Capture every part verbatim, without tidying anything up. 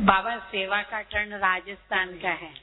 बाबा सेवा का टर्न राजस्थान का है।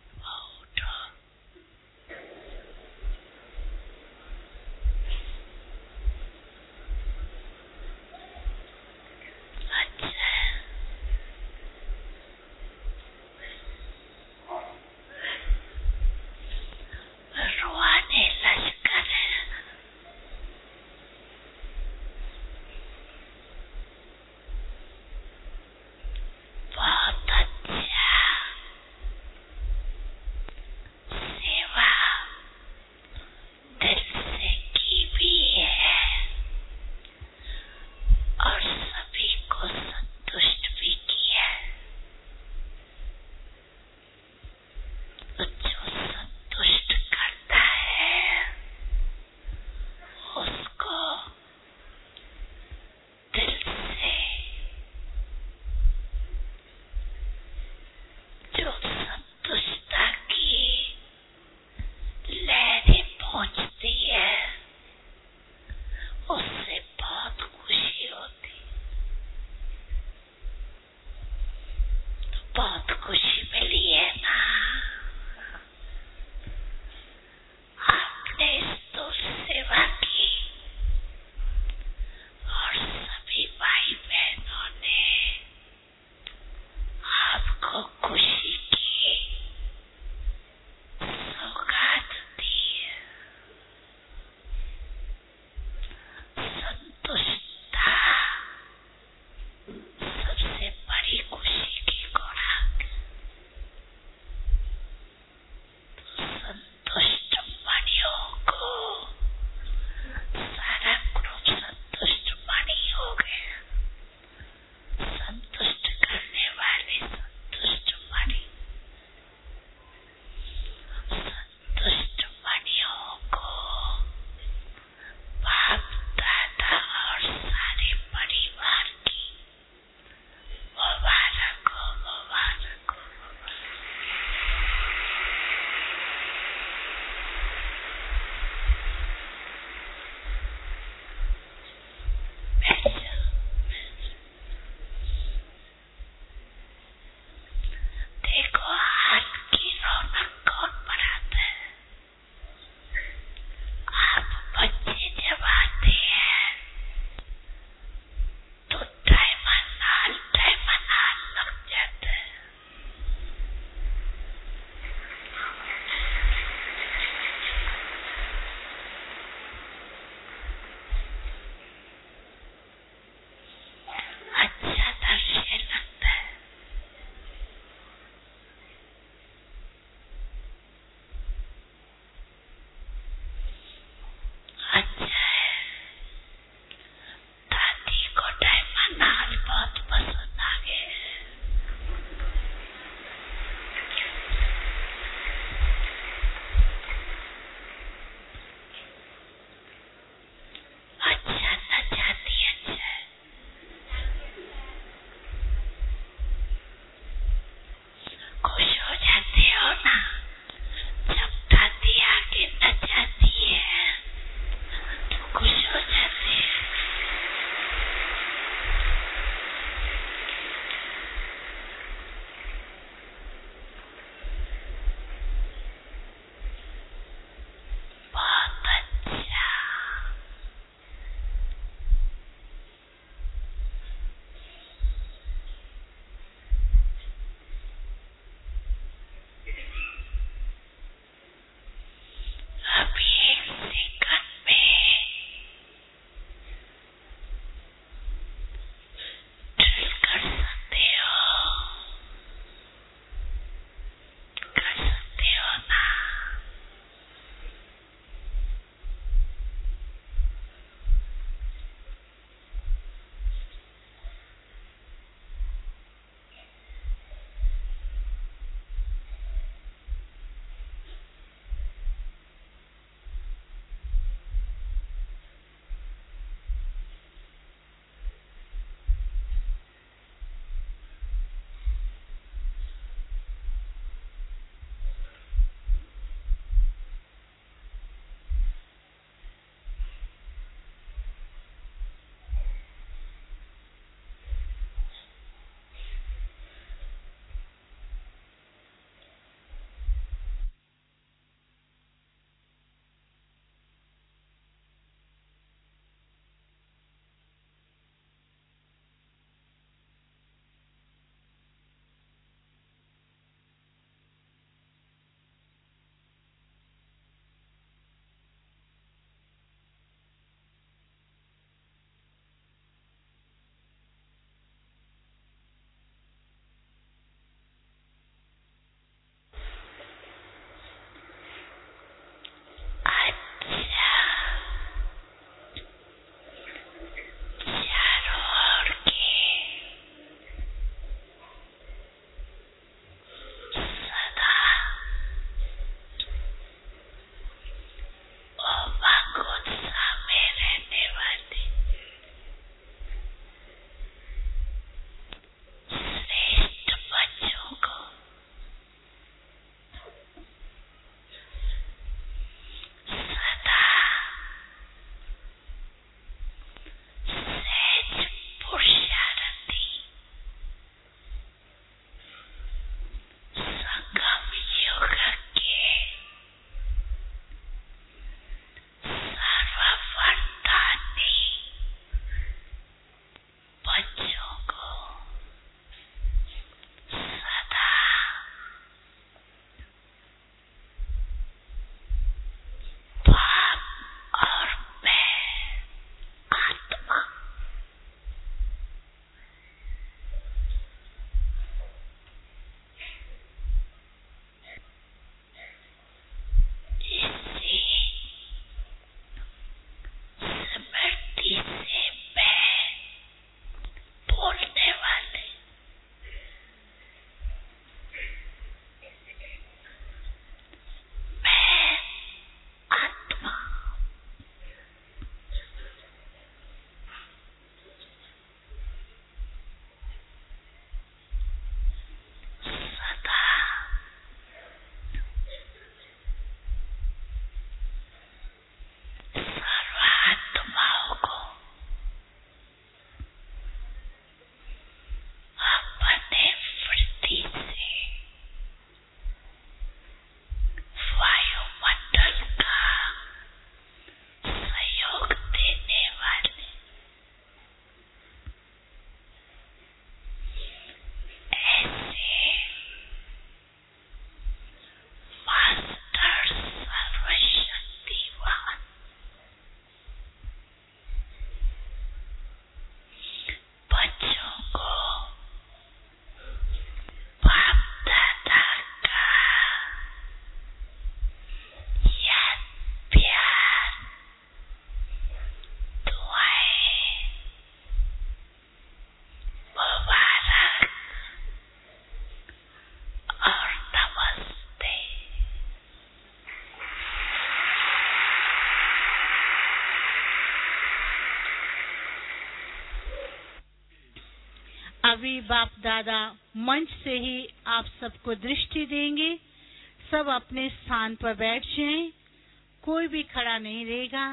सभी बाप दादा मंच से ही आप सबको दृष्टि देंगे। सब अपने स्थान पर बैठ जाएं, कोई भी खड़ा नहीं रहेगा।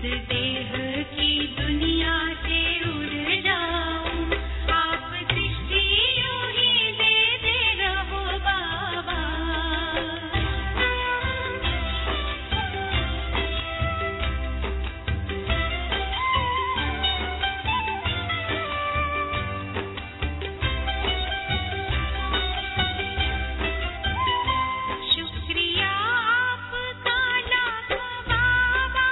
इस देह की दुनिया से उड़ जाऊं, आप दृष्टि यूं ही देते रहो बाबा। शुक्रिया आपका लाखों बाबा।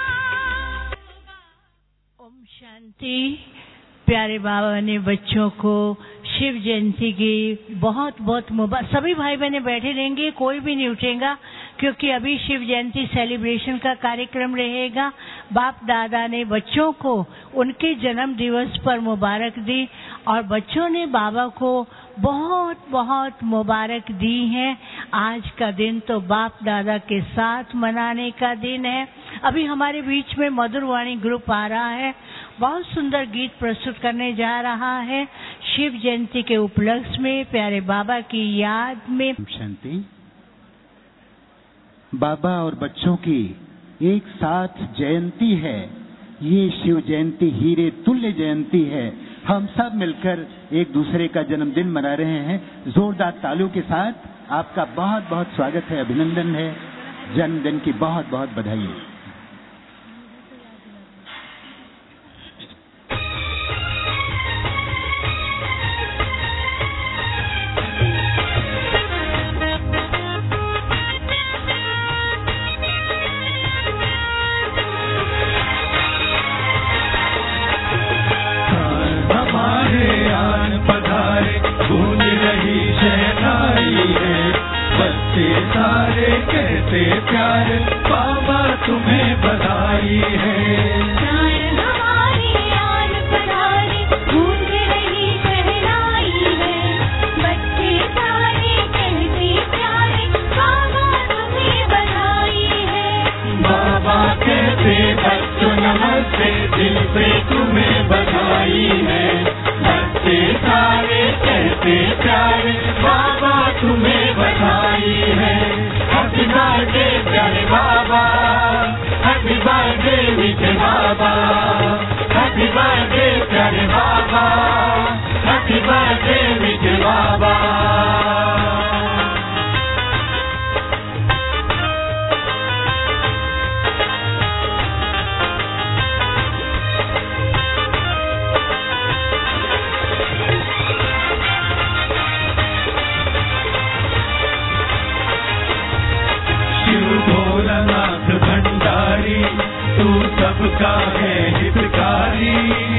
ओम शांति। प्यारे बाबा ने बच्चों को शिव जयंती की बहुत बहुत मुबारक। सभी भाई बहने बैठे रहेंगे, कोई भी नहीं उठेगा, क्योंकि अभी शिव जयंती सेलिब्रेशन का कार्यक्रम रहेगा। बाप दादा ने बच्चों को उनके जन्म दिवस पर मुबारक दी और बच्चों ने बाबा को बहुत बहुत मुबारक दी है। आज का दिन तो बाप दादा के साथ मनाने का दिन है। अभी हमारे बीच में मधुरवाणी ग्रुप आ रहा है, बहुत सुंदर गीत प्रस्तुत करने जा रहा है शिव जयंती के उपलक्ष्य में, प्यारे बाबा की याद में। शांति। बाबा और बच्चों की एक साथ जयंती है। ये शिव जयंती हीरे तुल्य जयंती है। हम सब मिलकर एक दूसरे का जन्मदिन मना रहे हैं। जोरदार तालियों के साथ आपका बहुत बहुत स्वागत है, अभिनंदन है, जन्मदिन की बहुत बहुत बधाई। सारे कहते प्यार बाबा तुम्हें बधाई है। प्यार हमारी आन पधारे गूंज रही शहनाई है। बच्चे सारे कहते प्यारे बाबा तुम्हें बधाई है। बाबा कहते बच्चों नमस्ते, दिल से तुम्हें बधाई है। बच्चे सारे कहते प्यारे बाबा तुम्हें बधाई है। हैप्पी बर्थडे प्यारे बाबा, हैप्पी बर्थडे मीठे बाबा, हैप्पी बर्थडे प्यारे बाबा, हैप्पी बर्थडे मीठे बाबा। भोलानाथ भंडारी तू सबका है हितकारी।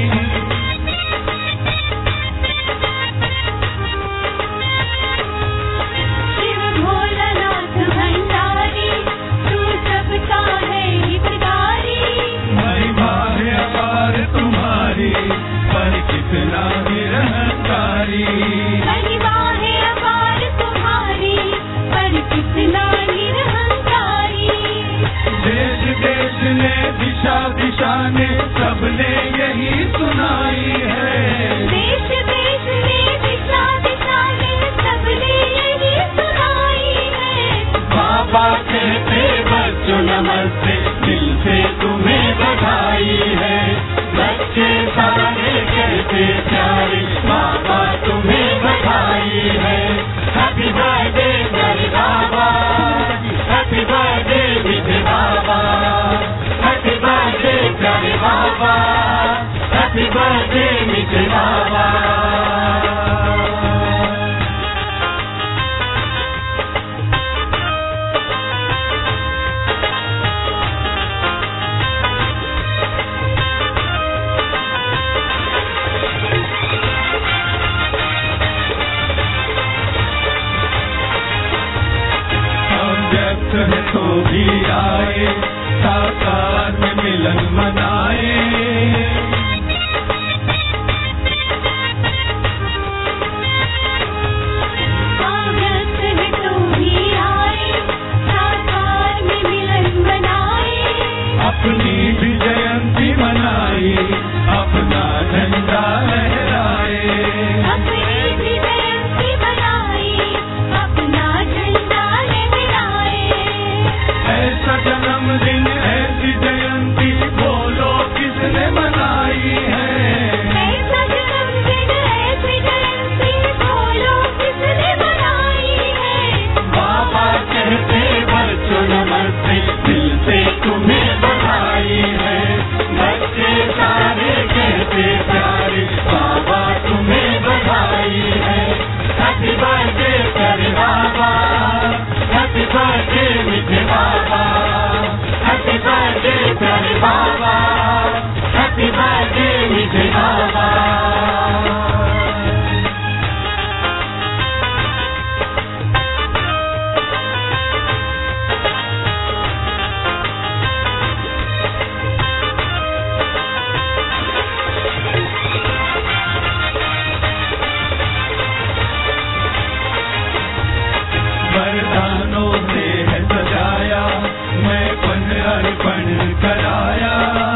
शिव भोलानाथ भंडारी तू सबका है हितकारी। महिमा है अपार तुम्हारी पर कितना निरहंकारी। महिमा है अपार तुम्हारी पर कितना देश देश ने दिशा दिशा ने सबने यही सुनाई है। देश देश ने दिशा दिशा ने सबने यही सुनाई है। बाबा कहते बच्चों नमस्ते, दिल से तुम्हें बधाई है। बच्चे सारे कहते प्यारे बाबा तुम्हें बधाई है। हैप्पी बर्थडे प्यारे बाबा, हैप्पी बर्थडे मीठे बाबा, हैप्पी बर्थडे प्यारे बाबा, हैप्पी बर्थडे मीठे बाबा। व्यक्त है तो भी आए, साकार में मिलन मनाए। व्यक्त है तो भी आए, साकार में मिलन मनाए। अपनी भी जयंती मनाई, अपना झंडा लहराए। अपनी भी जयंती मनाई, अपना झंडा लहराए। ऐसा जन्मदिन ऐसी जयंती बोलो बाबा, हैप्पी बर्थडे मीठे बाबा। वरदानों से है सजाया, मैं पन अर्पण कराया।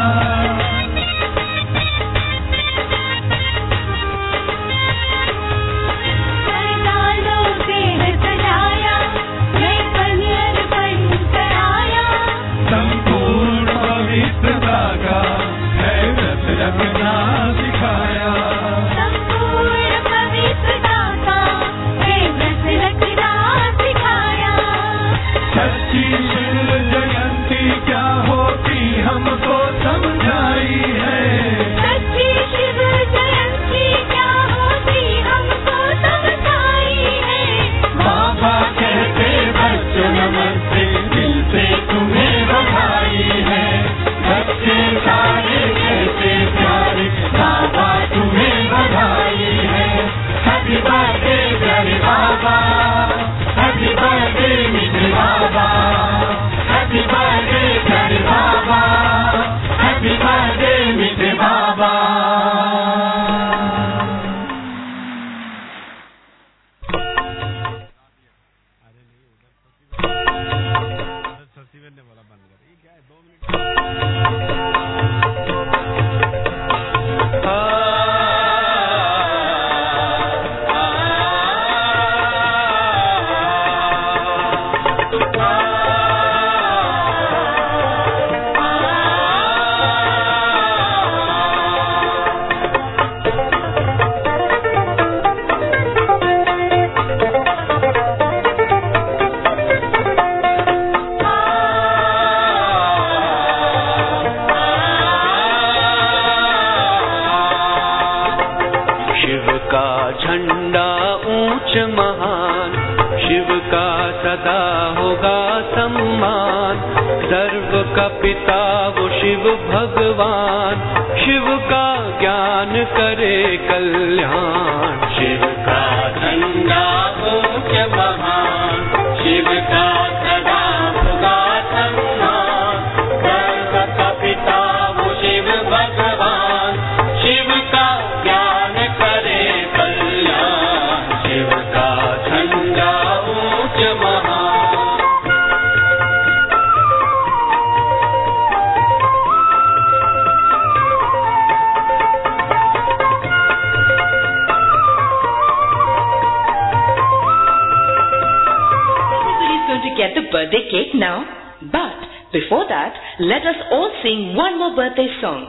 वरदानों से है सजाया, मैं पन अर्पण कराया। संपूर्ण पवित्रता का है व्रत रखना सिखाया। संपूर्ण पवित्रता का है व्रत रखना सिखाया। सच्ची शिव जयंती क्या होती हमको समझाई है। सच्ची शिव जयंती क्या होती हमको समझाई है। बाबा कहते बच्चों नमस्ते, दिल से तुम्हें बधाई है। बच्चे सारे कहते प्यारे, बाबा तुम्हें बधाई है। हैप्पी बर्थडे प्यारे बाबा, हैप्पी बर्थडे मीठे बाबा, हैप्पी बर्थडे प्यारे बाबा, हैप्पी बर्थडे मीठे बाबा। शिव का झंडा ऊंच महान, शिव का सदा होगा सम्मान। सर्व का पिता वो शिव भगवान, शिव का ज्ञान करे कल्याण। शिव का झंडा ऊंच महान, शिव का सदा होगा सम्मान। सर्व का पिता वो शिव भगवान, शिव का ज्ञान करे कल्याण। शिव का झंडा ऊंच महान। Everybody's going to get the birthday cake now. But before that, let us all sing one more birthday song.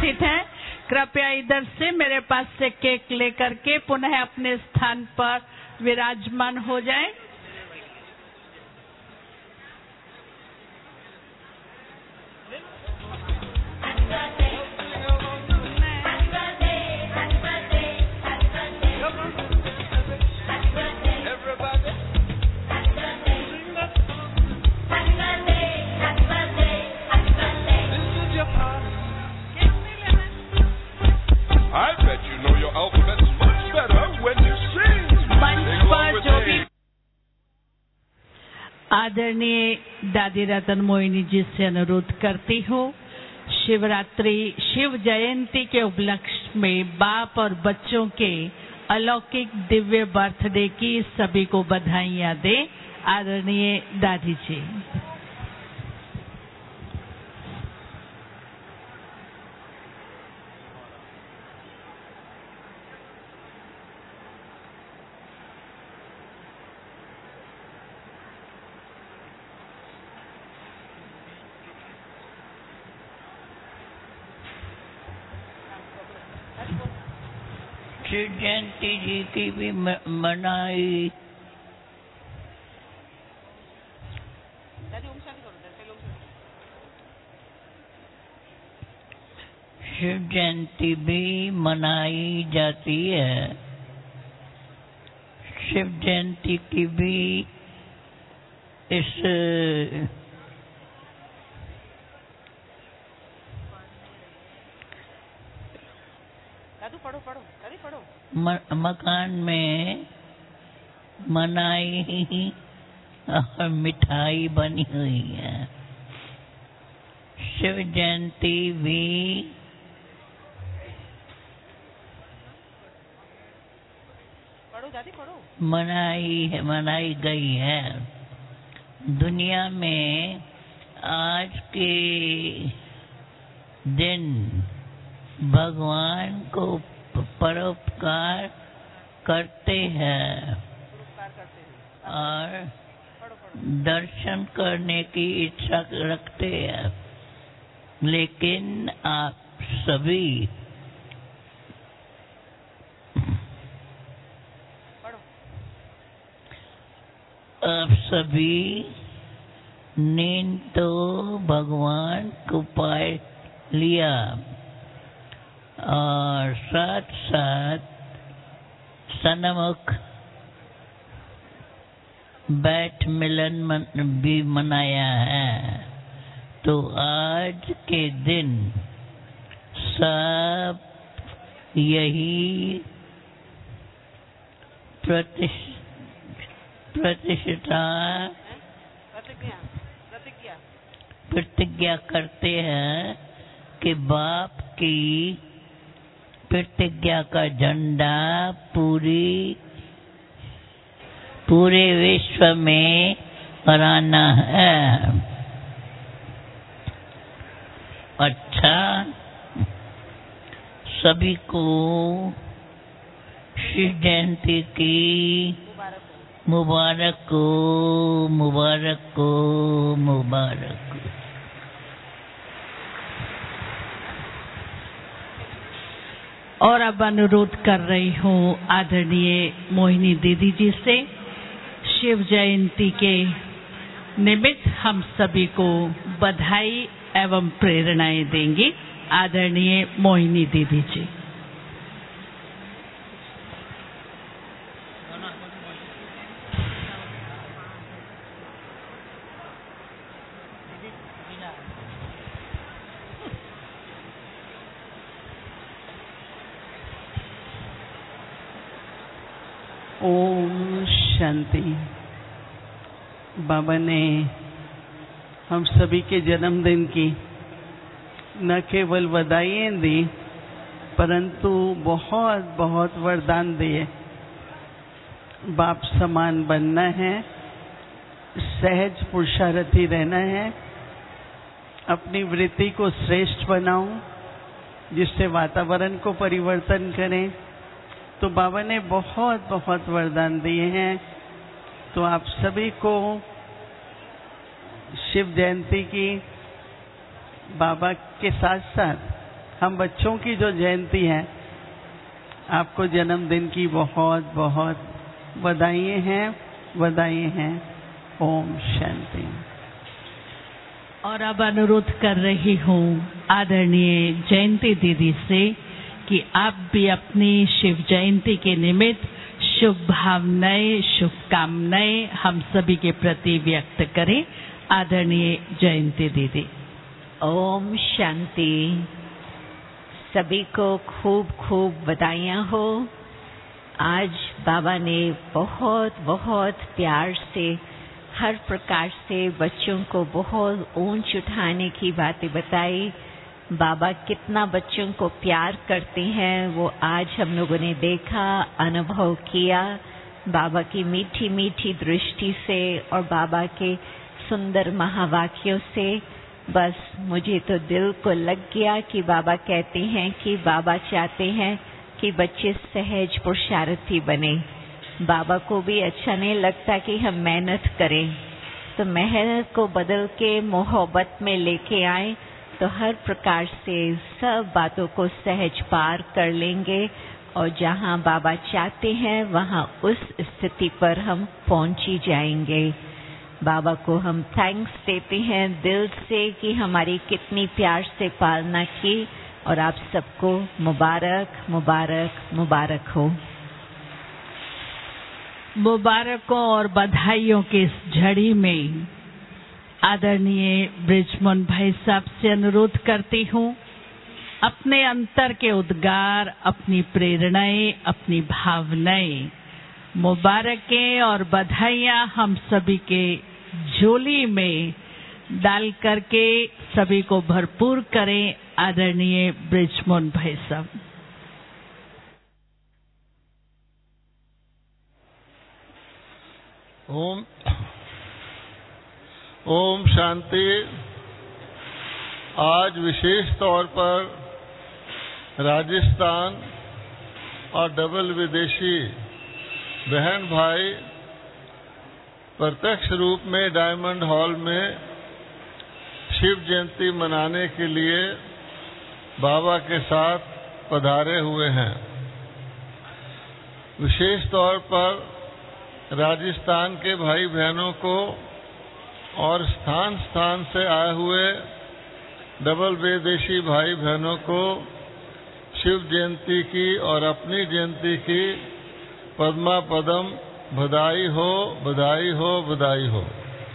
उपस्थित हैं, कृपया इधर से मेरे पास से केक लेकर के पुनः अपने स्थान पर विराजमान हो जाएं। I bet you know your alphabet much better when you sing. मंच पर जो भी आदरणीय दादी रतन मोहिनी जी से अनुरोध करती हूँ, शिवरात्रि शिव जयंती के उपलक्ष्य में बाप और बच्चों के अलौकिक दिव्य बर्थडे की सभी को बधाइयाँ दे। आदरणीय दादी जी। शिव जयंती जी की भी मनाई। शिव जयंती भी मनाई जाती है। शिव जयंती की भी इस पढ़ो पढ़ो अरे पढ़ो म, मकान में मनाई और मिठाई बनी हुई है। शिव जयंती भी पढ़ो दादी पढ़ो मनाई है मनाई गई है। दुनिया में आज के दिन भगवान को परोपकार करते हैं और दर्शन करने की इच्छा रखते हैं, लेकिन आप सभी आप सभी ने तो भगवान को पा लिया और साथ साथ सन्मुख बैठ मिलन मन, भी मनाया है। तो आज के दिन सब यही प्रतिश, प्रतिष्ठा प्रतिज्ञा प्रतिज्ञा करते हैं कि बाप की प्रतिज्ञा का झंडा पूरी पूरे विश्व में फहराना है। अच्छा, सभी को शिव जयंती की मुबारक हो मुबारक हो मुबारक हो। और अब अनुरोध कर रही हूँ आदरणीय मोहिनी दीदी जी से, शिव जयंती के निमित्त हम सभी को बधाई एवं प्रेरणाएं देंगी। आदरणीय मोहिनी दीदी जी। ओम शांति। बाबा ने हम सभी के जन्मदिन की न केवल बधाइयाँ दी, परंतु बहुत बहुत वरदान दिए। बाप समान बनना है, सहज पुरुषार्थी रहना है, अपनी वृत्ति को श्रेष्ठ बनाऊं जिससे वातावरण को परिवर्तन करें। तो बाबा ने बहुत बहुत वरदान दिए हैं। तो आप सभी को शिव जयंती की बाबा के साथ साथ हम बच्चों की जो जयंती है, आपको जन्मदिन की बहुत बहुत बधाइयाँ हैं, बधाइयाँ हैं। ओम शांति। और अब अनुरोध कर रही हूँ आदरणीय जयंती दीदी से कि आप भी अपनी शिव जयंती के निमित्त शुभ भावनाएं, शुभकामनाएं हम सभी के प्रति व्यक्त करें। आदरणीय जयंती दीदी। ओम शांति। सभी को खूब खूब बधाइयाँ हो। आज बाबा ने बहुत बहुत प्यार से, हर प्रकार से बच्चों को बहुत ऊंच उठाने की बातें बताई। बाबा कितना बच्चों को प्यार करते हैं वो आज हम लोगों ने देखा, अनुभव किया। बाबा की मीठी मीठी दृष्टि से और बाबा के सुंदर महावाक्यों से बस मुझे तो दिल को लग गया कि बाबा कहते हैं कि बाबा चाहते हैं कि बच्चे सहज पुरुषार्थी बने। बाबा को भी अच्छा नहीं लगता कि हम मेहनत करें, तो मेहनत को बदल के मोहब्बत में लेके आए तो हर प्रकार से सब बातों को सहज पार कर लेंगे और जहाँ बाबा चाहते हैं वहाँ उस स्थिति पर हम पहुँच ही जाएंगे। बाबा को हम थैंक्स देते हैं दिल से कि हमारी कितनी प्यार से पालना की और आप सबको मुबारक मुबारक मुबारक हो। मुबारकों और बधाइयों के इस झड़ी में आदरणीय ब्रिजमोहन भाई साहब से अनुरोध करती हूँ, अपने अंतर के उद्गार, अपनी प्रेरणाएं, अपनी भावनाएं, मुबारकें और बधाइयाँ हम सभी के झोली में डाल करके सभी को भरपूर करें। आदरणीय ब्रिजमोहन भाई साहब। ओम ओम शांति। आज विशेष तौर पर राजस्थान और डबल विदेशी बहन भाई प्रत्यक्ष रूप में डायमंड हॉल में शिव जयंती मनाने के लिए बाबा के साथ पधारे हुए हैं। विशेष तौर पर राजस्थान के भाई बहनों को और स्थान स्थान से आए हुए डबल विदेशी भाई बहनों को शिव जयंती की और अपनी जयंती की पद्मा पदम बधाई हो, बधाई हो, बधाई हो।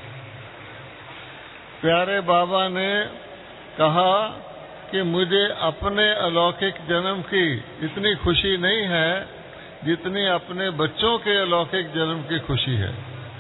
प्यारे बाबा ने कहा कि मुझे अपने अलौकिक जन्म की इतनी खुशी नहीं है जितनी अपने बच्चों के अलौकिक जन्म की खुशी है।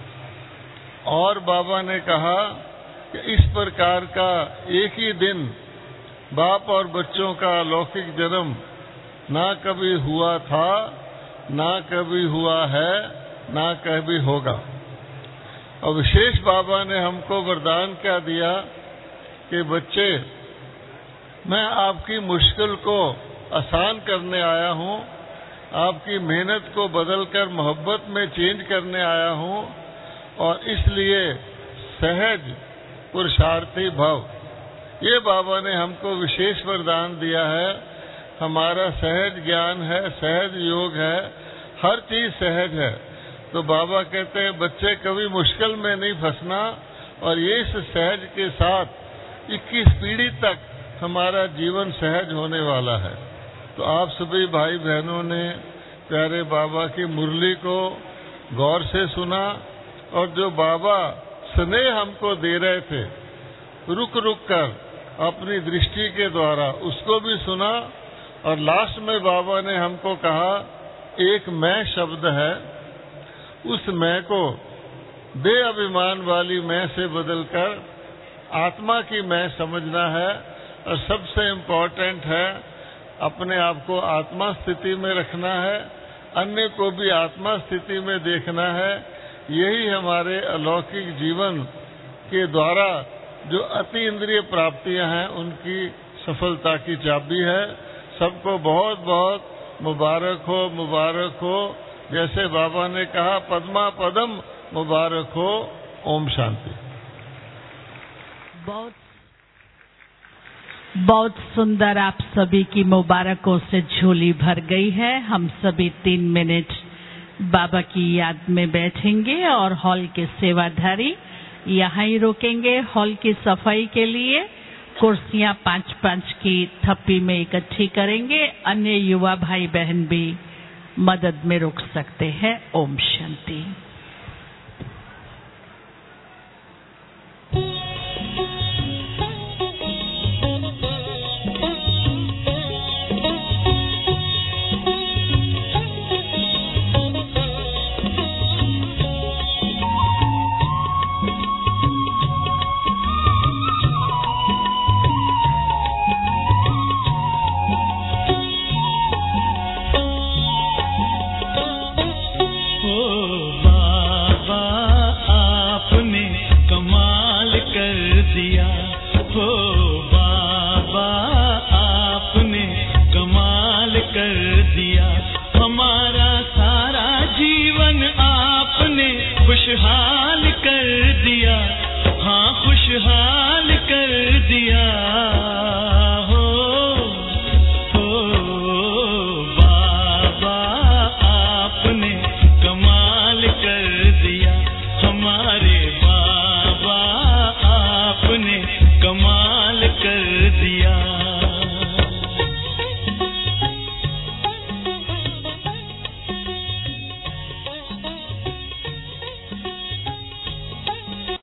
और बाबा ने कहा कि इस प्रकार का एक ही दिन बाप और बच्चों का अलौकिक जन्म ना कभी हुआ था, ना कभी हुआ है, ना कभी होगा। और विशेष बाबा ने हमको वरदान क्या दिया कि बच्चे, मैं आपकी मुश्किल को आसान करने आया हूँ, आपकी मेहनत को बदलकर मोहब्बत में चेंज करने आया हूँ और इसलिए सहज पुरुषार्थी भव। ये बाबा ने हमको विशेष वरदान दिया है। हमारा सहज ज्ञान है, सहज योग है, हर चीज सहज है। तो बाबा कहते हैं बच्चे कभी मुश्किल में नहीं फंसना और ये इस सहज के साथ इक्कीस पीढ़ी तक हमारा जीवन सहज होने वाला है। तो आप सभी भाई बहनों ने प्यारे बाबा की मुरली को गौर से सुना और जो बाबा स्नेह हमको दे रहे थे रुक रुक कर अपनी दृष्टि के द्वारा उसको भी सुना। और लास्ट में बाबा ने हमको कहा एक मैं शब्द है, उस मैं को बेअभिमान वाली मैं से बदलकर आत्मा की मैं समझना है। और सबसे इम्पोर्टेंट है अपने आप को आत्मा स्थिति में रखना है, अन्य को भी आत्मा स्थिति में देखना है। यही हमारे अलौकिक जीवन के द्वारा जो अति इंद्रिय प्राप्तियां हैं उनकी सफलता की चाबी है। सबको बहुत बहुत मुबारक हो, मुबारक हो। जैसे बाबा ने कहा पद्मा पदम मुबारक हो। ओम शांति। बहुत बहुत सुंदर आप सभी की मुबारकों से झोली भर गई है। हम सभी तीन मिनट बाबा की याद में बैठेंगे और हॉल के सेवाधारी यहाँ ही रुकेंगे हॉल की सफाई के लिए। कुर्सियाँ पांच पांच की थप्पी में इकट्ठी करेंगे। अन्य युवा भाई बहन भी मदद में रुक सकते हैं। ओम शांति। खुशहाल कर दिया, हाँ खुशहाल कर दिया हो, हो बाबा आपने कमाल कर दिया, हमारे बाबा आपने कमाल कर दिया।